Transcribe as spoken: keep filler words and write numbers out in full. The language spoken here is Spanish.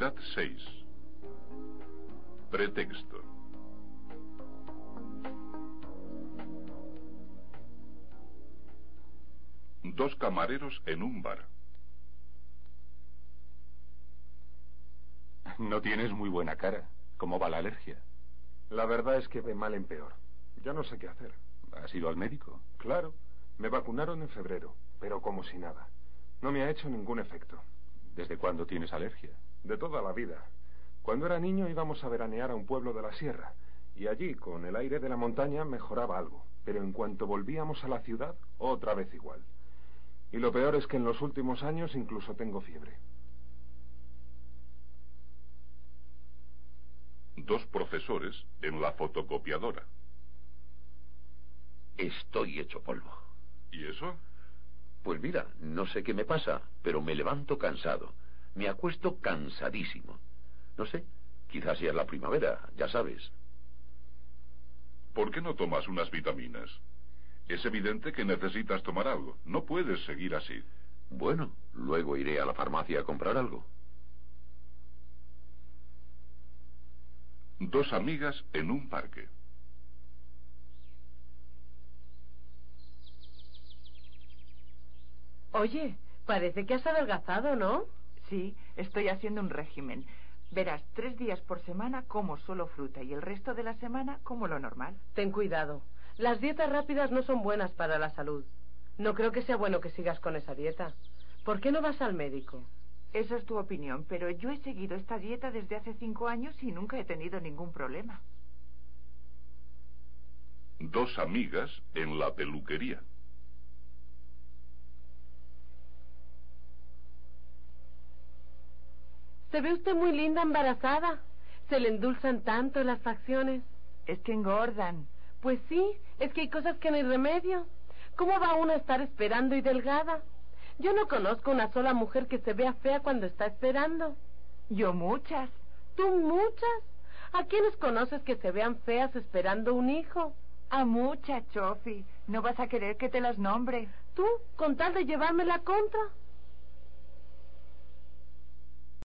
Unidad seis. Pretexto. Dos camareros en un bar. No tienes muy buena cara. ¿Cómo va la alergia? La verdad es que de mal en peor. Ya no sé qué hacer. ¿Has ido al médico? Claro. Me vacunaron en febrero, pero como si nada. No me ha hecho ningún efecto. ¿Desde cuándo tienes alergia? De toda la vida. Cuando era niño íbamos a veranear a un pueblo de la sierra, y allí, con el aire de la montaña, mejoraba algo. Pero en cuanto volvíamos a la ciudad, otra vez igual. Y lo peor es que en los últimos años incluso tengo fiebre. Dos profesores en la fotocopiadora. Estoy hecho polvo. ¿Y eso? Pues mira, no sé qué me pasa, pero me levanto cansado. Me acuesto cansadísimo. No sé, quizás sea la primavera, ya sabes. ¿Por qué no tomas unas vitaminas? Es evidente que necesitas tomar algo. No puedes seguir así. Bueno, luego iré a la farmacia a comprar algo. Dos amigas en un parque. Oye, parece que has adelgazado, ¿no? Sí, estoy haciendo un régimen. Verás, tres días por semana como solo fruta y el resto de la semana como lo normal. Ten cuidado. Las dietas rápidas no son buenas para la salud. No creo que sea bueno que sigas con esa dieta. ¿Por qué no vas al médico? Esa es tu opinión, pero yo he seguido esta dieta desde hace cinco años y nunca he tenido ningún problema. Dos amigas en la peluquería. Se ve usted muy linda embarazada. Se le endulzan tanto las facciones. Es que engordan. Pues sí, es que hay cosas que no hay remedio. ¿Cómo va uno a estar esperando y delgada? Yo no conozco una sola mujer que se vea fea cuando está esperando. Yo muchas. ¿Tú muchas? ¿A quiénes conoces que se vean feas esperando un hijo? A muchas, Chofi. ¿No vas a querer que te las nombre? ¿Tú, con tal de llevarme la contra?